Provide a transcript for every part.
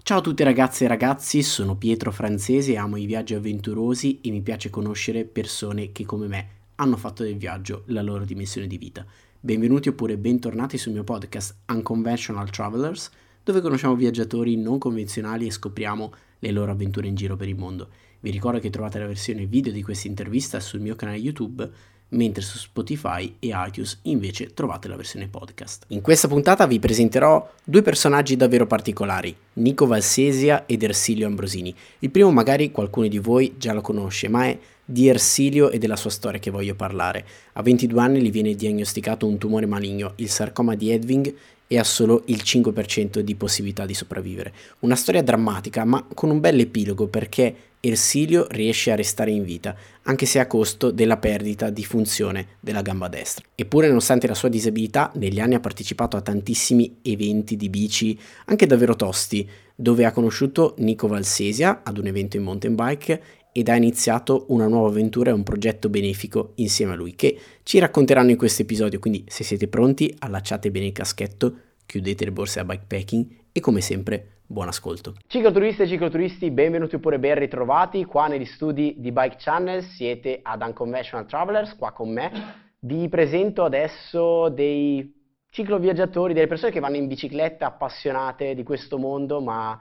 Ciao a tutte ragazze e ragazzi, sono Pietro Francesi, amo i viaggi avventurosi e mi piace conoscere persone che come me hanno fatto del viaggio la loro dimensione di vita. Benvenuti oppure bentornati sul mio podcast Unconventional Travelers, dove conosciamo viaggiatori non convenzionali e scopriamo le loro avventure in giro per il mondo. Vi ricordo che trovate la versione video di questa intervista sul mio canale YouTube, mentre su Spotify e iTunes invece trovate la versione podcast. In questa puntata vi presenterò due personaggi davvero particolari, Nico Valsesia ed Ersilio Ambrosini. Il primo magari qualcuno di voi già lo conosce, ma è di Ersilio e della sua storia che voglio parlare. A 22 anni gli viene diagnosticato un tumore maligno, il sarcoma di Ewing, e ha solo il 5% di possibilità di sopravvivere. Una storia drammatica, ma con un bel epilogo perché Ersilio riesce a restare in vita, anche se a costo della perdita di funzione della gamba destra. Eppure, nonostante la sua disabilità, negli anni ha partecipato a tantissimi eventi di bici, anche davvero tosti, dove ha conosciuto Nico Valsesia ad un evento in mountain bike ed ha iniziato una nuova avventura e un progetto benefico insieme a lui, che ci racconteranno in questo episodio. Quindi, se siete pronti, allacciate bene il caschetto, chiudete le borse a bikepacking e, come sempre, buon ascolto. Cicloturiste e cicloturisti, benvenuti oppure ben ritrovati qua negli studi di Bike Channel. Siete ad Unconventional Travelers, qua con me. Vi presento adesso dei cicloviaggiatori, delle persone che vanno in bicicletta, appassionate di questo mondo, ma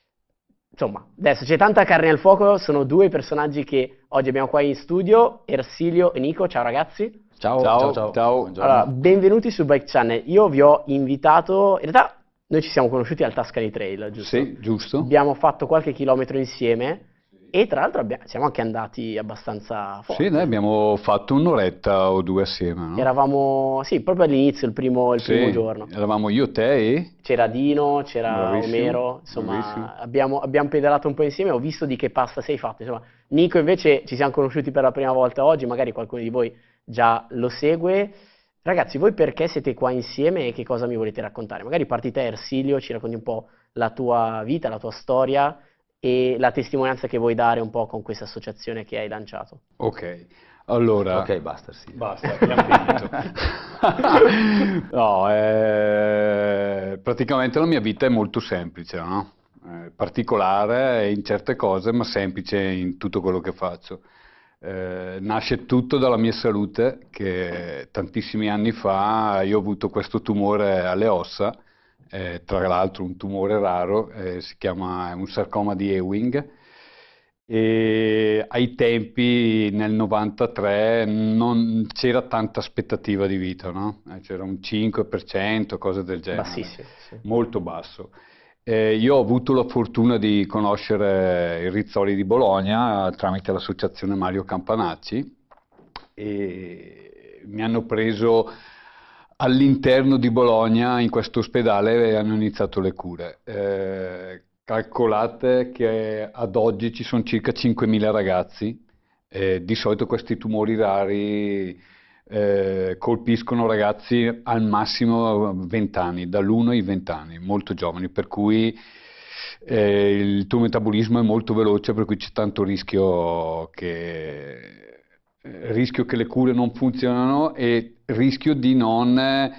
insomma, adesso c'è tanta carne al fuoco. Sono due personaggi che oggi abbiamo qua in studio, Ersilio e Nico. Ciao ragazzi. Ciao. Allora, benvenuti su Bike Channel. Io vi ho invitato, in realtà noi ci siamo conosciuti al Tuscany Trail, giusto? Sì, giusto. Abbiamo fatto qualche chilometro insieme e tra l'altro siamo anche andati abbastanza forte. Sì, noi abbiamo fatto un'oretta o due assieme, no? Eravamo, sì, proprio all'inizio, il primo Sì, giorno. eravamo io, te e... C'era Dino, c'era Bravissimo, Omero, insomma, bravissimo. abbiamo pedalato un po' insieme. Ho visto di che pasta sei fatto, insomma. Nico invece ci siamo conosciuti per la prima volta oggi, magari qualcuno di voi già lo segue. Ragazzi, voi perché siete qua insieme e che cosa mi volete raccontare? Magari parti te, Ersilio, ci racconti un po' la tua vita, la tua storia e la testimonianza che vuoi dare un po' con questa associazione che hai lanciato. Ok, allora... Ok, basta, sì. Basta, abbiamo finito. No, praticamente la mia vita è molto semplice, no? Particolare in certe cose, ma semplice in tutto quello che faccio. Nasce tutto dalla mia salute, che tantissimi anni fa io ho avuto questo tumore alle ossa, tra l'altro un tumore raro, si chiama un sarcoma di Ewing. E ai tempi, nel 93, non c'era tanta aspettativa di vita, no? C'era un 5%, cose del genere. Bassissimo, sì. Molto basso. Io ho avuto la fortuna di conoscere il Rizzoli di Bologna tramite l'associazione Mario Campanacci e mi hanno preso all'interno di Bologna in questo ospedale e hanno iniziato le cure. Calcolate che ad oggi ci sono circa 5.000 ragazzi, di solito questi tumori rari colpiscono ragazzi al massimo 20 anni, dall'1 ai 20 anni, molto giovani, per cui il tuo metabolismo è molto veloce, per cui c'è tanto rischio che le cure non funzionano e rischio di non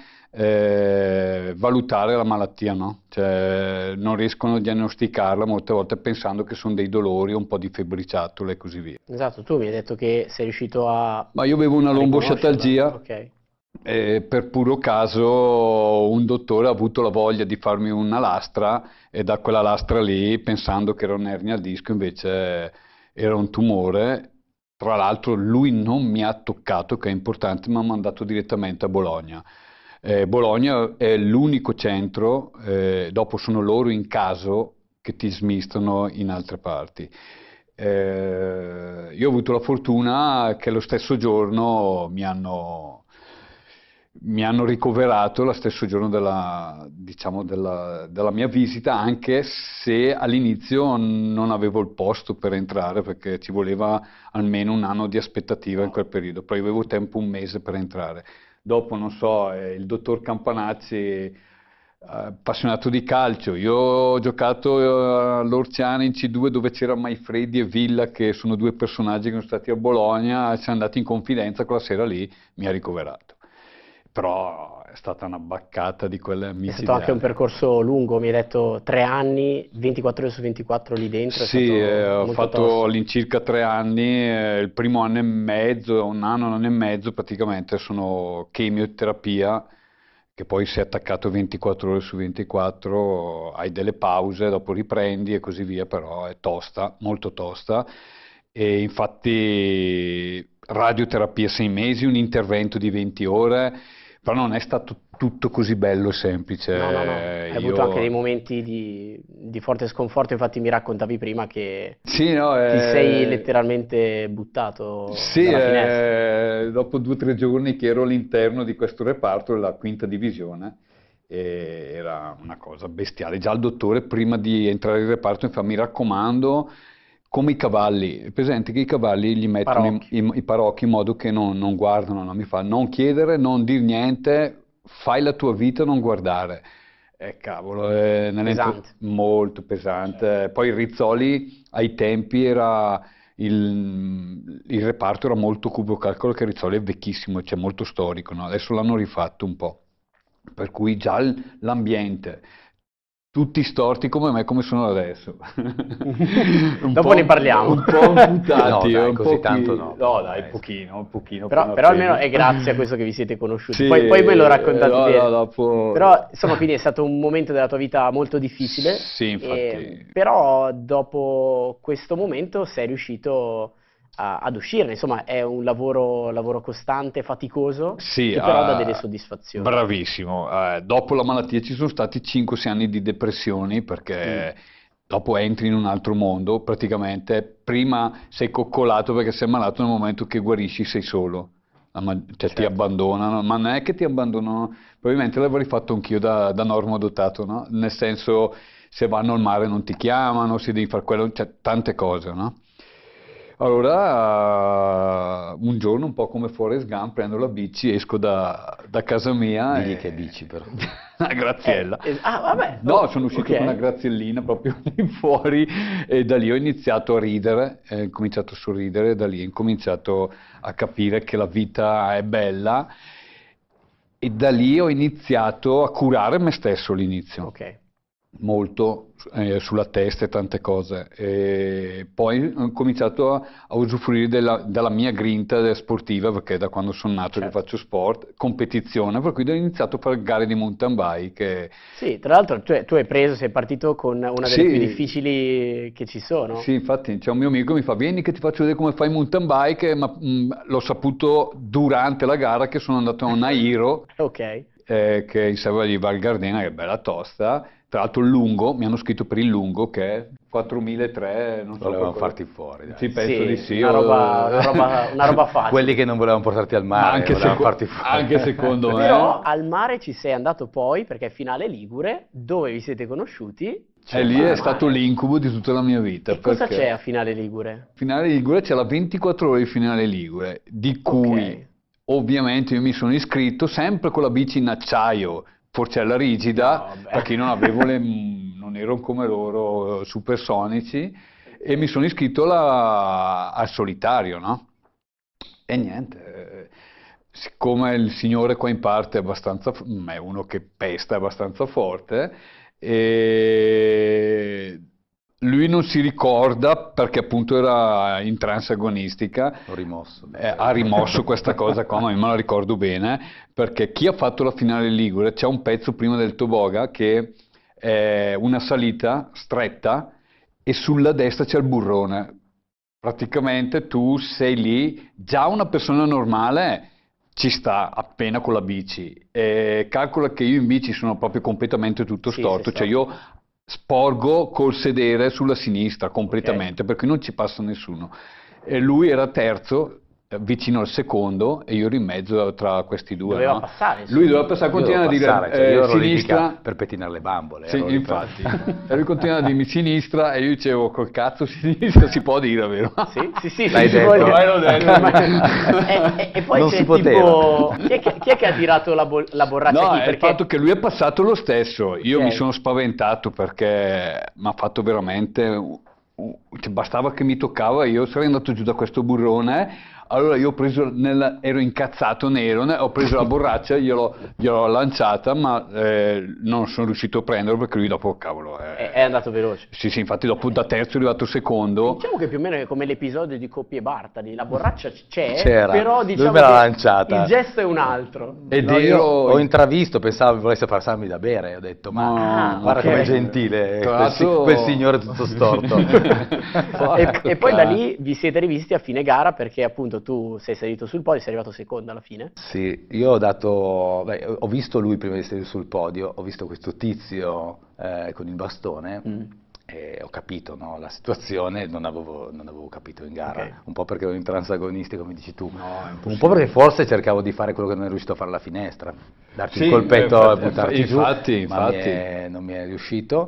valutare la malattia, no? Cioè, non riescono a diagnosticarla molte volte pensando che sono dei dolori, un po' di febbriciattole e così via. Esatto, tu mi hai detto che sei riuscito a... Ma io avevo una lombosciatalgia. Ok. Per puro caso un dottore ha avuto la voglia di farmi una lastra e da quella lastra lì, pensando che era un'ernia al disco, invece era un tumore. Tra l'altro lui non mi ha toccato, che è importante, mi ha mandato direttamente a Bologna. Bologna è l'unico centro, dopo sono loro in caso che ti smistano in altre parti. Io ho avuto la fortuna che lo stesso giorno mi hanno ricoverato, lo stesso giorno della mia visita, anche se all'inizio non avevo il posto per entrare perché ci voleva almeno un anno di aspettativa in quel periodo, poi avevo tempo un mese per entrare. Dopo, non so, il dottor Campanacci, appassionato di calcio, io ho giocato all'Orciana in C2 dove c'era Maifredi e Villa, che sono due personaggi che sono stati a Bologna, siamo andati in confidenza, quella sera lì mi ha ricoverato. Però è stata una baccata di quelle È stato anche un micidiali. percorso lungo, mi hai detto 3 anni, 24 ore su 24 lì dentro, è Sì, stato ho molto fatto tosto. all'incirca 3 anni, il primo anno e mezzo, un anno e mezzo praticamente sono chemioterapia, che poi sei attaccato 24 ore su 24, hai delle pause, dopo riprendi e così via, però è tosta, molto tosta. E infatti radioterapia 6 mesi, un intervento di 20 ore, però non è stato tutto così bello e No, no, no, semplice. hai avuto anche dei Io momenti di forte sconforto, infatti mi raccontavi prima che sì, no, ti sei letteralmente buttato sì, dalla finestra. dopo 2 o 3 giorni che ero all'interno di questo reparto, la quinta divisione, era una cosa bestiale. Già il dottore, prima di entrare in reparto, mi fa, mi raccomando, come i cavalli, è presente che i cavalli gli mettono Parocchi, i parocchi in modo che non guardano, no? Mi fa, non chiedere, non dir niente, fai la tua vita, non guardare. Cavolo, pesante. molto pesante. Poi il Rizzoli ai tempi era il reparto era molto cubo, calcolo che Rizzoli è vecchissimo, cioè molto storico, no? Adesso l'hanno rifatto un po', per cui già l'ambiente, tutti storti come me, come sono adesso, Dopo ne parliamo. un po' No, amputati, dai, un così po' tanto qui, no, no però, dai, insomma. un pochino Però, appena però almeno appena. è grazie a questo che vi siete conosciuti. Sì, Poi me lo raccontate no, no, bene. dopo. Però, insomma, quindi è stato un momento della tua vita molto difficile, Sì, infatti. però dopo questo momento sei riuscito ad uscirne. Insomma, è un lavoro costante, faticoso, Sì, che però dà delle soddisfazioni. bravissimo. Dopo la malattia ci sono stati 5-6 anni di depressioni Mm, perché dopo entri in un altro mondo, praticamente prima sei coccolato perché sei malato, nel momento che guarisci sei solo. Cioè ti certo. abbandonano, ma non è che ti abbandonano, probabilmente l'avrei fatto anch'io da normodotato, no? Nel senso, se vanno al mare non ti chiamano, se devi fare quello, cioè tante cose, no? Allora, un giorno, un po' come Forrest Gump, prendo la bici, esco da casa mia Digli che è e... bici però. una graziella. Vabbè, No, oh, sono uscito con una ok. graziellina proprio lì fuori e da lì ho iniziato a ridere, ho cominciato a sorridere e da lì ho incominciato a capire che la vita è bella e da lì ho iniziato a curare me stesso all'inizio Ok. molto sulla testa e tante cose. E poi ho cominciato a usufruire della mia grinta sportiva, perché da quando sono nato che Certo. faccio sport, competizione, per cui ho iniziato a fare gare di mountain bike. Sì, tra l'altro tu hai preso, sei partito con una delle più Sì, difficili che ci sono. sì, infatti c'è un mio amico che mi fa, vieni che ti faccio vedere come fai mountain bike, ma l'ho saputo durante la gara che sono andato a un Airo Ok. che è in Serra di Val Gardena, che è bella tosta. Tra l'altro il lungo, mi hanno scritto per il lungo che è 4.300, non so Volevano qualcosa. farti fuori, Sì, dai. penso di Sì, sì. una roba Quelli facile. che non volevano portarti al Ma mare, volevano farti fuori. anche secondo Però me, al mare ci sei andato poi, perché è finale Ligure, dove vi siete conosciuti, e C'è lì è mare. stato l'incubo di tutta la mia vita, e cosa c'è perché a finale Ligure? finale Ligure c'è la 24 ore di finale Ligure, di Ok. cui ovviamente io mi sono iscritto sempre con la bici in acciaio, forcella No, rigida, vabbè. perché io non avevo non ero come loro supersonici, e mi sono iscritto al solitario, no? E niente, siccome il signore qua in parte è abbastanza, è uno che pesta, è abbastanza forte, e lui non si ricorda perché appunto era in trance agonistica, Ho rimosso. ha rimosso questa cosa qua, ma io me la ricordo bene, perché chi ha fatto la finale Ligure c'è un pezzo prima del Toboga che è una salita stretta e sulla destra c'è il burrone. Praticamente tu sei lì, già una persona normale ci sta appena con la bici. E calcola che io in bici sono proprio completamente tutto Sì, sei storto, cioè storto. io sporgo col sedere sulla sinistra Ok. completamente, perché non ci passa nessuno. E lui era terzo, vicino al secondo, e io ero in mezzo tra questi due, Doveva no? passare, Lui insomma. doveva passare, Io devo continua a dire passare, cioè io ero lì mica sinistra. per pettinare le bambole, Sì, ero lì per... infatti. E lui continuava a dirmi sinistra e io dicevo col cazzo sinistra si può dire, vero? Sì, sì, sì, L'hai si può detto? dire. Ormai l'ho detto. E poi Non c'è si poteva. tipo... Chi è che ha tirato la borraccia No, chi? è il Perché... fatto che lui è passato lo stesso. Io mi Ok. sono spaventato perché mi ha fatto veramente cioè, bastava che mi toccava, io sarei andato giù da questo burrone. Allora io ho preso, ero incazzato nero, ho preso la borraccia, gliel'ho lanciata, ma non sono riuscito a prenderlo perché lui dopo, cavolo... È andato veloce. Sì, infatti dopo da terzo è arrivato secondo. Diciamo che più o meno è come l'episodio di Coppi e Bartali, la borraccia C'era, però lui diciamo me l'ha che lanciata. il gesto è un altro. Ed No, io ero... ho intravisto, pensavo volesse passarmi da bere, ho detto ma guarda ok. com'è gentile Tra l'altro- quel signore tutto storto. E poi da lì vi siete rivisti a fine gara perché appunto tu sei salito sul podio, sei arrivato secondo alla fine. Sì, io ho visto lui prima di salire sul podio, ho visto questo tizio con il bastone e ho capito, no, la situazione, non avevo capito in gara, Ok. un po' perché ero in transagonisti come dici tu, No, è un impossibile. po' perché forse cercavo di fare quello che non ero riuscito a fare alla finestra, darti Sì, un colpetto e infatti, buttarti giù, infatti. ma non mi è riuscito.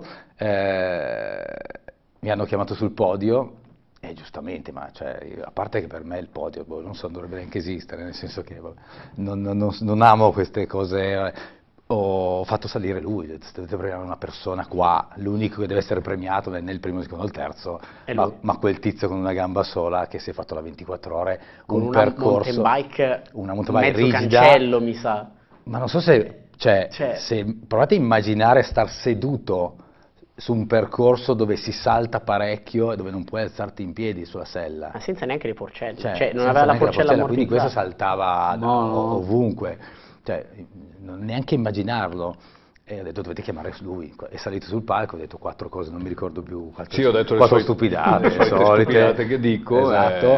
Mi hanno chiamato sul podio. Giustamente, ma cioè, a parte che per me il podio, non so, non dovrebbe neanche esistere, nel senso che non amo queste cose. Ho fatto salire lui, dovete premiare una persona qua, l'unico che deve essere premiato non è né il primo, il secondo, il terzo, È lui. ma quel tizio con una gamba sola che si è fatto la 24 ore, Con un una percorso, una mountain bike mezzo rigida, cancello mi sa. ma non so se, Cioè- se provate a immaginare star seduto su un percorso dove si salta parecchio e dove non puoi alzarti in piedi sulla sella. Ma senza neanche le porcelle, Cioè, cioè non senza aveva la neanche porcella quindi questo ammortizzata. saltava No. ovunque, cioè, neanche immaginarlo. E ho detto dovete chiamare lui, è salito sul palco, ho detto 4 cose, non mi ricordo più, Sì, ho detto le 4 solite- stupidate, le solite solite, stupidate che dico, esatto,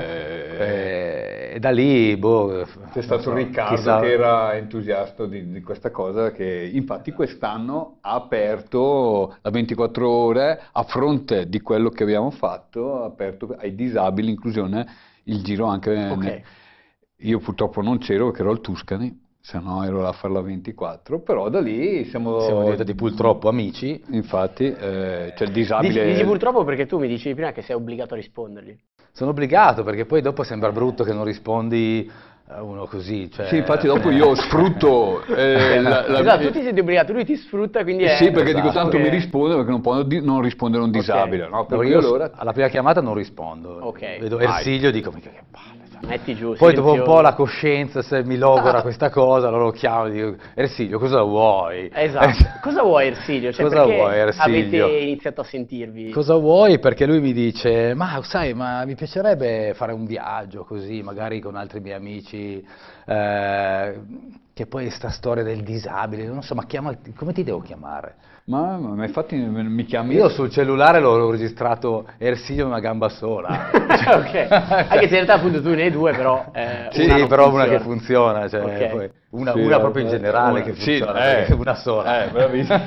e da lì, C'è stato non so, Riccardo chissà- che era entusiasta di questa cosa, che infatti quest'anno ha aperto la 24 ore a fronte di quello che abbiamo fatto, ha aperto ai disabili, inclusione, il giro anche Ok. Io purtroppo non c'ero perché ero al Tuscany, se no ero là a fare la 24, però da lì siamo diventati purtroppo amici. Infatti, c'è il disabile... Dici purtroppo perché tu mi dicevi prima che sei obbligato a rispondergli. Sono obbligato perché poi dopo sembra brutto che non rispondi a uno così. Cioè, Sì, infatti dopo io sfrutto Esatto, tu ti senti obbligato, lui ti sfrutta, quindi è... Sì, perché dico Esatto, tanto che- mi risponde perché non può non rispondere a un disabile, no? Per no, cui io allora... alla prima chiamata non rispondo. Ok. Vedo Vai. Ersiglio e dico, mica che palle. Cioè. Metti giù, Poi dopo un silenzioso. po' la coscienza se mi logora questa cosa, allora lo chiamo e dico, Ersiglio, cosa vuoi? Esatto. Cosa vuoi Ersiglio? Cioè, Cosa perché vuoi, Ersiglio? avete iniziato a sentirvi? Cosa vuoi? Perché lui mi dice, ma sai, ma mi piacerebbe fare un viaggio così, magari con altri miei amici, che poi sta storia del disabile, non so, ma come ti devo chiamare? Ma infatti mi chiami... Io sul cellulare l'ho registrato Ersiglio una gamba sola. Ok. Anche se in realtà appunto tu ne hai due, però Sì, una non però una che funziona. funziona, cioè, Ok. poi una Sì, proprio in generale che sì, funziona, perché una sola. bravissimo.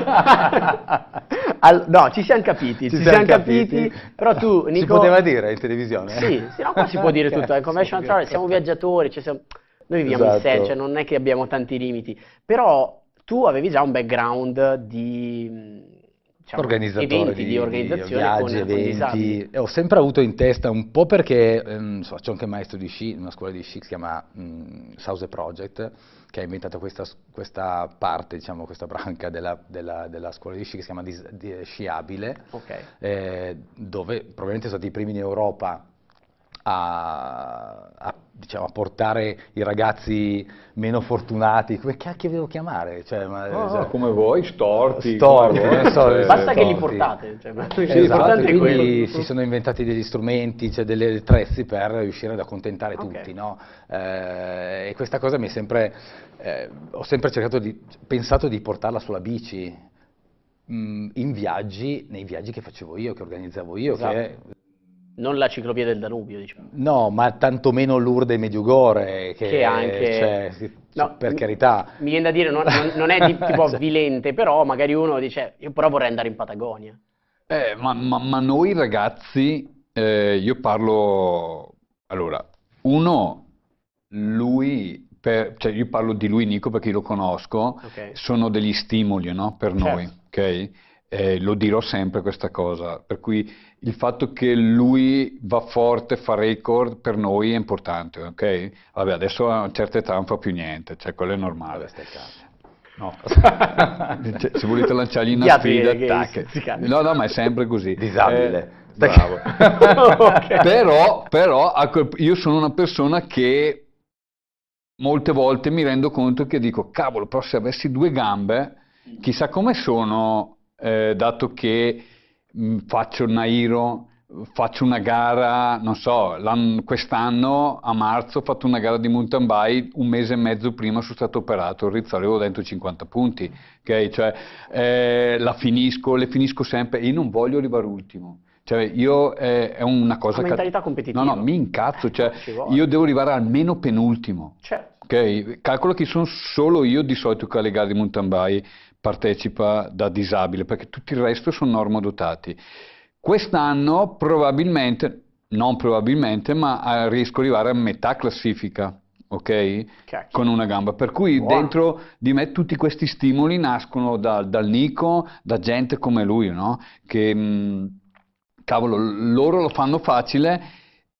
No, ci siamo capiti, ci siamo capiti, però tu, Si Nico... poteva dire in televisione? Sì, no, qua si può dire Ok, tutto, è conventional travel, siamo viaggiatori, cioè noi viviamo in sé, Esatto. cioè non è che abbiamo tanti limiti, però tu avevi già un background di diciamo, Organizzatore eventi, di organizzazione viaggi, con disabili. eventi. Ho sempre avuto in testa un po' perché c'è anche un maestro di sci, una scuola di sci che si chiama Sause Project, che ha inventato questa parte, diciamo, questa branca della scuola di sci che si chiama Sciabile, Ok. dove probabilmente sono stati i primi in Europa diciamo, a portare i ragazzi meno fortunati, come cacchio devo chiamare? Cioè, come vuoi, storti. Storti, come vuoi, non so, Basta che li storti. portate, cioè, Esatto, l'importante è quindi quello. si sono inventati degli strumenti, cioè delle attrezzi per riuscire ad accontentare Ok. tutti, no? E questa cosa mi è sempre, ho sempre pensato di portarla sulla bici, in viaggi, nei viaggi che facevo io, che organizzavo io, Esatto. che Non la ciclopia del Danubio, diciamo. no, ma tantomeno Lourdes e Medjugorje, Che anche... cioè, No, per carità. Mi viene da dire, non è tipo avvilente, però magari uno dice, io però vorrei andare in Patagonia. Ma noi ragazzi, io parlo, allora, lui, cioè io parlo di lui Nico perché io lo conosco, Ok. sono degli stimoli, no, per Certo. noi, ok? Lo dirò sempre questa cosa, per cui il fatto che lui va forte, fa record, per noi è importante, ok? Vabbè, adesso a una certa età non fa più niente, cioè quello è normale. Vabbè, stai calmo. No. Cioè, se volete lanciargli una Gli altri sfida, che tac. si cambia. No, ma è sempre così. Disabile. bravo. Ok. Però io sono una persona che molte volte mi rendo conto che dico, cavolo, però se avessi due gambe, chissà come sono, dato che faccio il Nairo, faccio una gara, non so, quest'anno a marzo ho fatto una gara di mountain bike, un mese e mezzo prima sono stato operato, il Rizzoli avevo dentro 50 punti, ok? Cioè, le finisco sempre, io non voglio arrivare ultimo. Cioè, io è una cosa Una mentalità No, competitiva. no, mi incazzo, cioè, Ci vuole. io devo arrivare almeno penultimo. Certo. Ok? Calcola che sono solo io di solito che alle gare di mountain bike partecipa da disabile, perché tutti il resto sono normodotati. Quest'anno probabilmente, non probabilmente, ma riesco ad arrivare a metà classifica, ok? Cacchio. Con una gamba. Per cui Buono. dentro di me tutti questi stimoli nascono dal Nico, da gente come lui, no? Che, cavolo, loro lo fanno facile.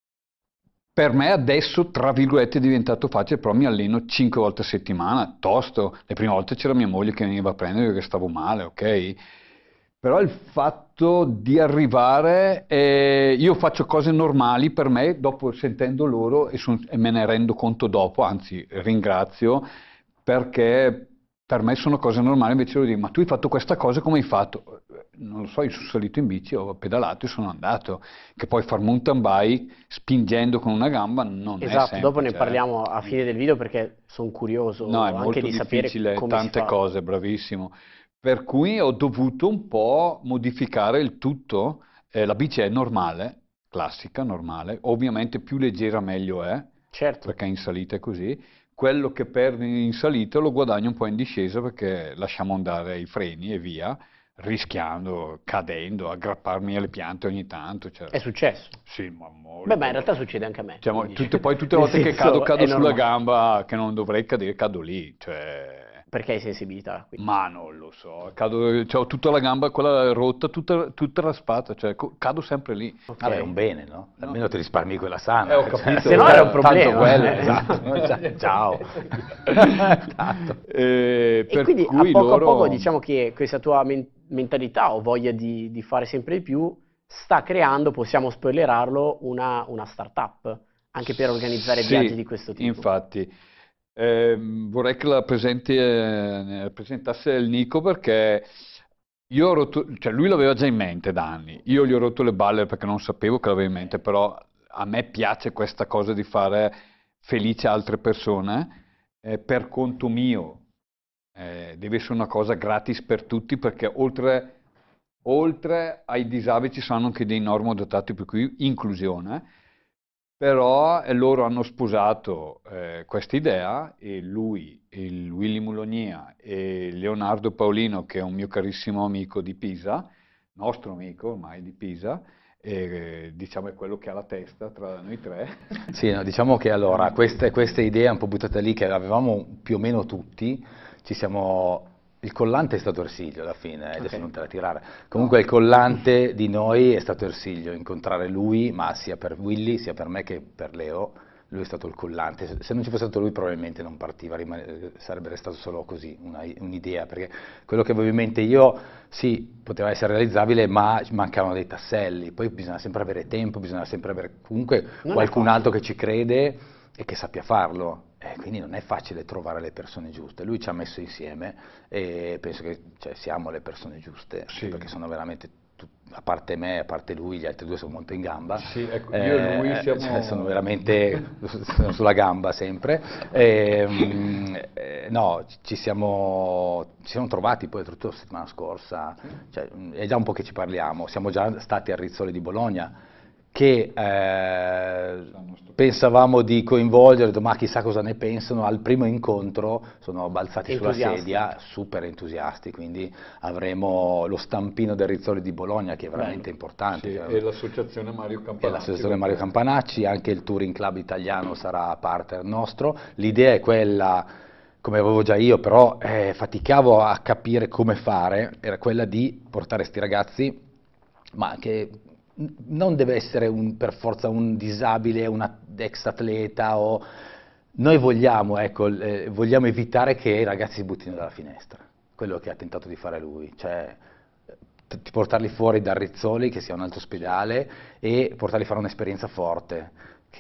Per me adesso, tra virgolette, è diventato facile, però mi alleno 5 volte a settimana, tosto. Le prime volte c'era mia moglie che veniva a prendere perché stavo male, ok? Però il fatto di arrivare, io faccio cose normali per me, dopo sentendo loro e me ne rendo conto dopo, anzi ringrazio, perché per me sono cose normali, invece loro dicono, ma tu hai fatto questa cosa, come hai fatto? Non lo so, io sono salito in bici, ho pedalato e sono andato. Che poi far mountain bike spingendo con una gamba non è Esatto, dopo ne semplice. parliamo a fine del video perché sono curioso No, è anche molto di sapere difficile, come si tante fa. cose, bravissimo. Per cui ho dovuto un po' modificare il tutto. La bici è normale, classica, normale. Ovviamente più leggera meglio è, Certo. perché in salita è così. Quello che perdi in salita lo guadagno un po' in discesa perché lasciamo andare i freni e via, rischiando, cadendo, aggrapparmi alle piante ogni tanto. Cioè, È successo. sì, ma molto. Beh, ma in realtà succede anche a me. Cioè, quindi, poi tutte nel le volte che senso, cado è sulla normale. gamba che non dovrei cadere, cado lì. Cioè, Perché hai sensibilità, quindi. ma non lo so, ho tutta la gamba, quella rotta, tutta raspata, cioè cado sempre lì. Ok. Vabbè, è un bene, no? No. Almeno ti risparmi quella sana. Ho capito. Se no era un problema. Tanto quello, esatto. Ciao. Esatto. E Per quindi cui a poco loro... diciamo che questa tua mentalità o voglia di fare sempre di più sta creando, possiamo spoilerarlo, una startup anche per organizzare Sì, viaggi di questo tipo. infatti. Vorrei che presentasse il Nico perché io ho rotto, cioè lui l'aveva già in mente da anni, io gli ho rotto le balle perché non sapevo che l'aveva in mente, però a me piace questa cosa di fare felice altre persone per conto mio. Deve essere una cosa gratis per tutti perché oltre ai disabili ci sono anche dei normodotati, per cui inclusione. Però loro hanno sposato questa idea e lui, il Willy Mulognia e Leonardo Paolino, che è un mio carissimo amico di Pisa, nostro amico ormai di Pisa, diciamo è quello che ha la testa tra noi tre. Sì, no, diciamo che allora queste idee un po' buttate lì che avevamo più o meno tutti, il collante è stato Ersilio alla fine, adesso Ok. non te la tirare. Comunque il collante di noi è stato Ersilio, incontrare lui, ma sia per Willy, sia per me che per Leo, lui è stato il collante. Se non ci fosse stato lui probabilmente non partiva, sarebbe restato solo così, un'idea, perché quello che avevo in mente io, sì, poteva essere realizzabile, ma mancavano dei tasselli, poi bisogna sempre avere tempo, bisogna sempre avere comunque Non è qualcun facile. altro che ci crede e che sappia farlo. Quindi non è facile trovare le persone giuste. Lui ci ha messo insieme e penso che siamo le persone giuste, Sì. perché sono veramente, a parte me, a parte lui, gli altri due sono molto in gamba. Sì, ecco, io e lui siamo... Sono veramente sono sulla gamba sempre. No, ci siamo trovati poi tutto la settimana scorsa, cioè, è già un po' che ci parliamo, siamo già stati a Rizzoli di Bologna, che pensavamo di coinvolgere, ho detto, ma chissà cosa ne pensano. Al primo incontro sono balzati sulla Entusiasti. sedia, super entusiasti, quindi avremo lo stampino del Rizzoli di Bologna che è veramente importante. Sì, cioè, e l'associazione Mario Campanacci. e l'associazione Mario Campanacci, anche il Touring Club italiano sarà partner nostro. L'idea è quella, come avevo già io, però faticavo a capire come fare, era quella di portare sti ragazzi, ma che non deve essere per forza un disabile, un ex atleta, noi vogliamo, ecco, vogliamo evitare che i ragazzi si buttino dalla finestra, quello che ha tentato di fare lui, cioè portarli fuori da Rizzoli, che sia un altro ospedale, e portarli a fare un'esperienza forte.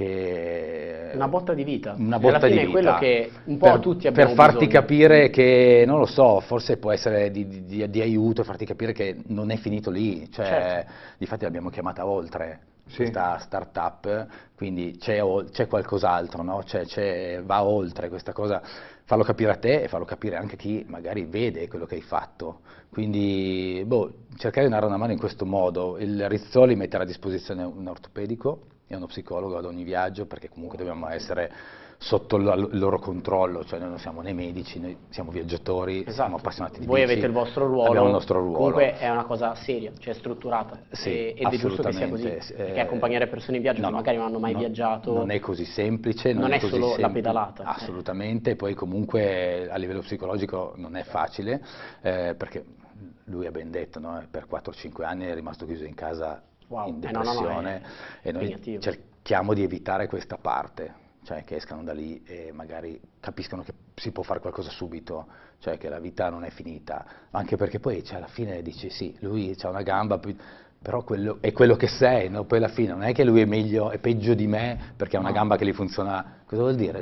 Una botta di vita. Una botta alla fine di è quello vita. che un po' tutti abbiamo per farti bisogno. capire che, non lo so, forse può essere di aiuto, farti capire che non è finito lì, cioè, Certo. difatti l'abbiamo chiamata Oltre, Sì. questa startup, quindi c'è qualcos'altro, no? Va oltre questa cosa, farlo capire a te e farlo capire anche a chi magari vede quello che hai fatto, quindi cercare di dare una mano in questo modo. Il Rizzoli metterà a disposizione un ortopedico e uno psicologo ad ogni viaggio, perché comunque dobbiamo essere sotto il loro controllo, cioè noi non siamo né medici, noi siamo viaggiatori, siamo Esatto. appassionati di Voi bici, avete il vostro ruolo, abbiamo il nostro ruolo. comunque è una cosa seria, cioè strutturata, Sì, ed è giusto che sia così, assolutamente, perché accompagnare persone in viaggio che magari non hanno mai viaggiato non è così semplice, non è così solo la semplice, pedalata. assolutamente, poi comunque a livello psicologico non è facile, perché lui ha ben detto, no? Per 4-5 anni è rimasto chiuso in casa Wow. in No, depressione, è e noi impegnativo. cerchiamo di evitare questa parte, cioè che escano da lì e magari capiscono che si può fare qualcosa subito, cioè che la vita non è finita, anche perché poi alla fine dici sì, lui ha una gamba, però è quello che sei, no? Poi alla fine non è che lui è peggio di me perché ha una gamba che gli funziona, cosa vuol dire?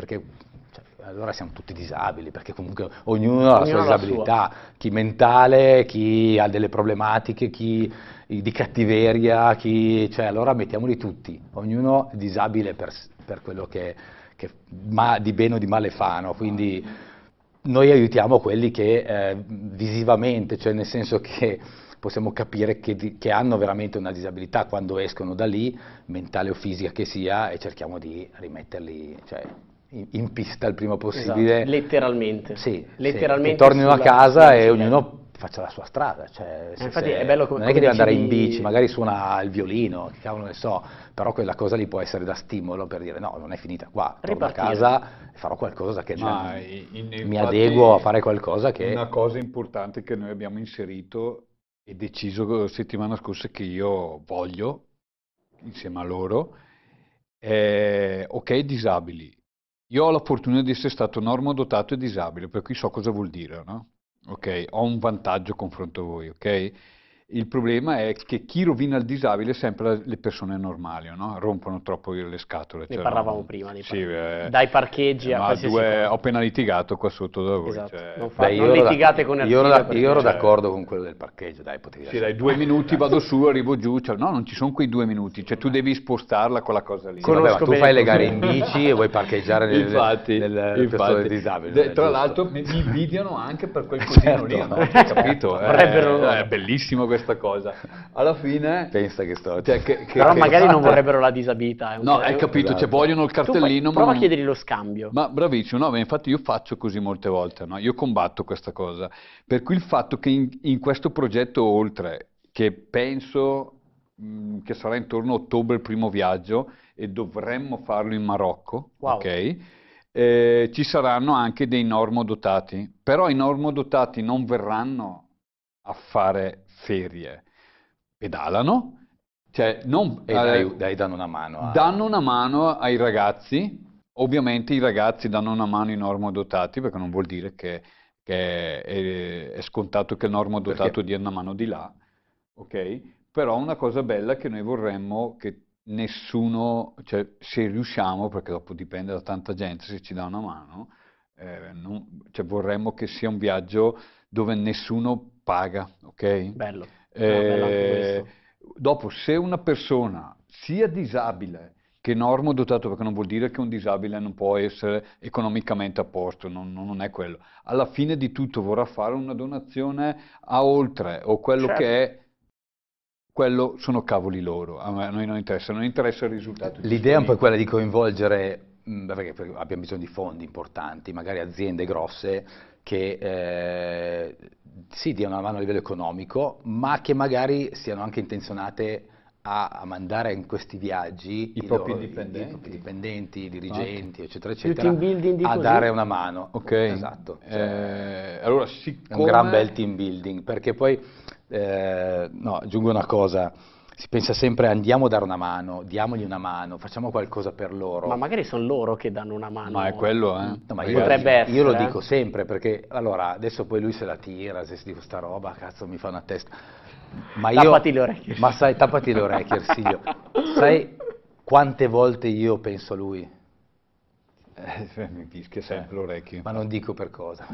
Allora siamo tutti disabili, perché comunque ognuno ha la sua disabilità, chi mentale, chi ha delle problematiche, chi di cattiveria, allora mettiamoli tutti, ognuno è disabile per quello che di bene o di male fa, no? Quindi noi aiutiamo quelli che visivamente, cioè nel senso che possiamo capire che hanno veramente una disabilità quando escono da lì, mentale o fisica che sia, e cerchiamo di rimetterli, in pista il prima possibile. Esatto, letteralmente. Sì, letteralmente che tornino a casa e ognuno faccia la sua strada. Infatti è bello non è che deve andare in dicevi... bici, magari suona il violino, che cavolo ne so, però quella cosa lì può essere da stimolo per dire no, non è finita qua, torno a casa e farò qualcosa che mi adeguo a fare qualcosa che... Una cosa importante che noi abbiamo inserito e deciso la settimana scorsa che io voglio, insieme a loro, è ok, disabili. Io ho la fortuna di essere stato normodotato e disabile, per cui so cosa vuol dire, no? Ok, ho un vantaggio confronto a voi, ok? Il problema è che chi rovina il disabile è sempre le persone normali, no? Rompono troppo le scatole. Ne parlavamo prima, sì, dai parcheggi a qualsiasi cosa. Ho appena litigato qua sotto da voi. Esatto. Cioè... non litigate con Io ero d'accordo con quello del parcheggio, dai, potevi sì, dai, 2 minuti vado su, arrivo giù, no, non ci sono quei 2 minuti, cioè tu devi spostarla quella cosa lì. Sì, vabbè, ma tu fai le gare in bici e vuoi parcheggiare nel persone disabili. Tra l'altro mi invidiano anche per quel cosino lì, no? Capito? È bellissimo questa cosa. Alla fine... Pensa che però magari non vorrebbero la disabilità. No, hai capito, esatto. Cioè vogliono il cartellino. Prova a chiedergli lo scambio. Ma bravissimo, no, infatti io faccio così molte volte, no? Io combatto questa cosa. Per cui il fatto che in questo progetto Oltre, che penso che sarà intorno a ottobre il primo viaggio e dovremmo farlo in Marocco, wow. Ok? Ci saranno anche dei normodotati, però i normodotati non verranno a fare ferie, pedalano, cioè danno una mano. Danno una mano ai ragazzi, ovviamente i ragazzi danno una mano ai normodotati, perché non vuol dire che è scontato che il normodotato dia una mano di là, ok? Però una cosa bella è che noi vorremmo che nessuno, cioè se riusciamo, perché dopo dipende da tanta gente se ci dà una mano, cioè vorremmo che sia un viaggio dove nessuno paga, ok? Bello. Bello anche questo. Dopo, se una persona sia disabile che normodotato, perché non vuol dire che un disabile non può essere economicamente a posto, non è quello. Alla fine di tutto vorrà fare una donazione a Oltre o quello che è, quello sono cavoli loro, a noi non interessa il risultato. L'idea è un po' quella di coinvolgere, perché abbiamo bisogno di fondi importanti, magari aziende grosse che sì, diano una mano a livello economico, ma che magari siano anche intenzionate a mandare in questi viaggi i propri dipendenti, dirigenti, eccetera, eccetera, a dare una mano. Ok, esatto. Allora, è un gran bel team building, perché poi, no, aggiungo una cosa, si pensa sempre andiamo a dare una mano, diamogli una mano, facciamo qualcosa per loro. Ma magari sono loro che danno una mano. Ma è quello, No, ma potrebbe essere. Io lo dico sempre, perché allora adesso poi lui se la tira, se si dice sta roba, cazzo mi fa una testa. Tappati le orecchie. Ma sai, tappati le orecchie, Ersilio. Sai quante volte io penso a lui? Mi fischia sempre l'orecchio. Ma non dico per cosa.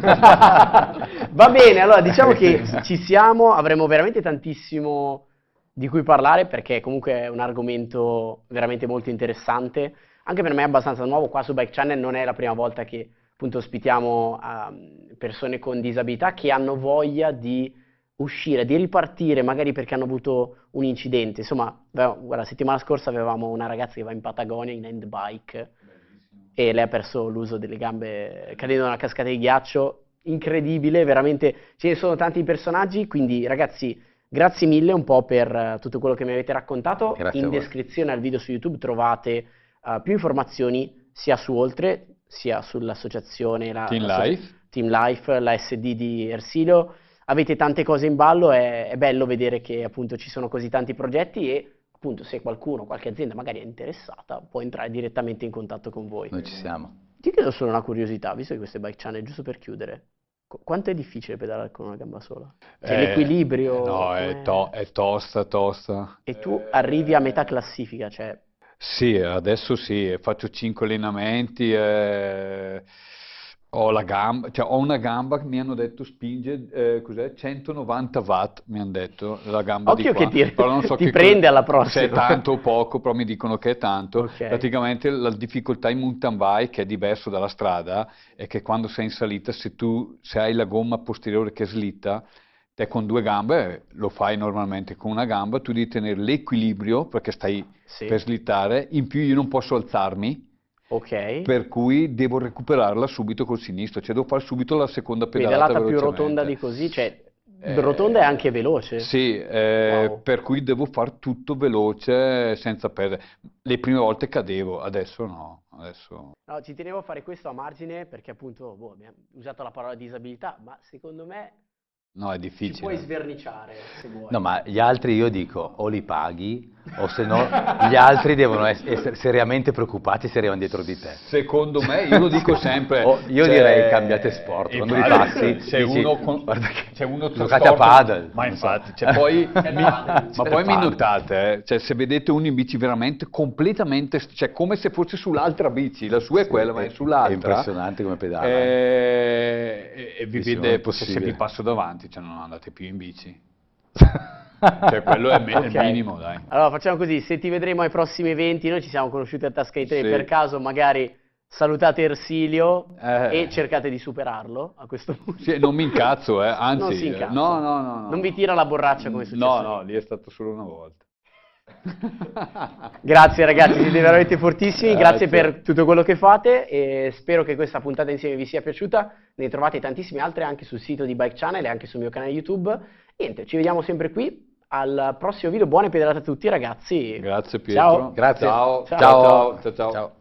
Va bene, allora diciamo che ci siamo, avremo veramente tantissimo di cui parlare perché comunque è un argomento veramente molto interessante, anche per me è abbastanza nuovo, qua su Bike Channel non è la prima volta che appunto ospitiamo persone con disabilità che hanno voglia di uscire, di ripartire, magari perché hanno avuto un incidente. Insomma, guarda, la settimana scorsa avevamo una ragazza che va in Patagonia in handbike e lei ha perso l'uso delle gambe cadendo nella cascata di ghiaccio, incredibile, veramente, ce ne sono tanti personaggi, quindi ragazzi, grazie mille un po' per tutto quello che mi avete raccontato. Grazie a In voi. descrizione al video su YouTube trovate più informazioni sia su Oltre, sia sull'associazione Team Life, la SD di Ersilio. Avete tante cose in ballo, è bello vedere che appunto ci sono così tanti progetti e appunto se qualcuno, qualche azienda magari è interessata può entrare direttamente in contatto con voi. Noi ci siamo. Ti chiedo solo una curiosità, visto che queste Bike Channel, giusto per chiudere, quanto è difficile pedalare con una gamba sola? Cioè l'equilibrio... No, è tosta. E tu arrivi a metà classifica, cioè... Sì, adesso sì, faccio 5 allenamenti, ho la gamba, cioè ho una gamba che mi hanno detto spinge, cos'è? 190 watt, mi hanno detto, la gamba Occhio di qua. che Però non so ti che prende alla se prossima. è tanto o poco, però mi dicono che è tanto. Ok. Praticamente la difficoltà in mountain bike, che è diverso dalla strada, è che quando sei in salita, se hai la gomma posteriore che slitta, te con 2 gambe lo fai normalmente, con una gamba tu devi tenere l'equilibrio perché stai Sì. per slittare, in più io non posso alzarmi, Ok. per cui devo recuperarla subito col sinistro, cioè devo fare subito la seconda Quindi pedalata pedalata più velocemente. rotonda di così, cioè rotonda è anche veloce. Sì, Wow. per cui devo fare tutto veloce senza perdere. Le prime volte cadevo, adesso no, adesso... No, ci tenevo a fare questo a margine perché appunto abbiamo usato la parola disabilità, ma secondo me No, è ci difficile. puoi sverniciare se vuoi. No, ma gli altri io dico o li paghi o se no gli altri devono essere seriamente preoccupati se arrivano dietro di te. Secondo me, io lo dico sempre, Io direi cambiate sport, quando li passi c'è dici, uno guarda che c'è uno giocate a padel. ma non so. infatti, cioè, poi, padel. ma poi mi padel. notate, cioè, se vedete uno in bici veramente completamente, cioè come se fosse sull'altra bici, la sua è Sì, quella, ma è è sull'altra. impressionante come pedala. E vi Sì, sì, vede, non è se possibile. vi passo davanti, cioè non andate più in bici. Cioè quello è Ok. il minimo, dai. Allora facciamo così, se ti vedremo ai prossimi eventi, noi ci siamo conosciuti a Tasca di Tre, Sì. per caso magari salutate Ersilio Eh. e cercate di superarlo a questo punto. Sì, non mi incazzo, anzi, Non si incazza. no. Non vi tira la borraccia come è successo No, lì. lì è stato solo una volta. Grazie ragazzi, siete veramente fortissimi, grazie Grazie. per tutto quello che fate e spero che questa puntata insieme vi sia piaciuta. Ne trovate tantissime altre anche sul sito di Bike Channel e anche sul mio canale YouTube. Niente, ci vediamo sempre qui al prossimo video. Buone pedalate a tutti ragazzi. Grazie Pietro. Ciao. Grazie. Ciao. Ciao. Ciao. Ciao. Ciao.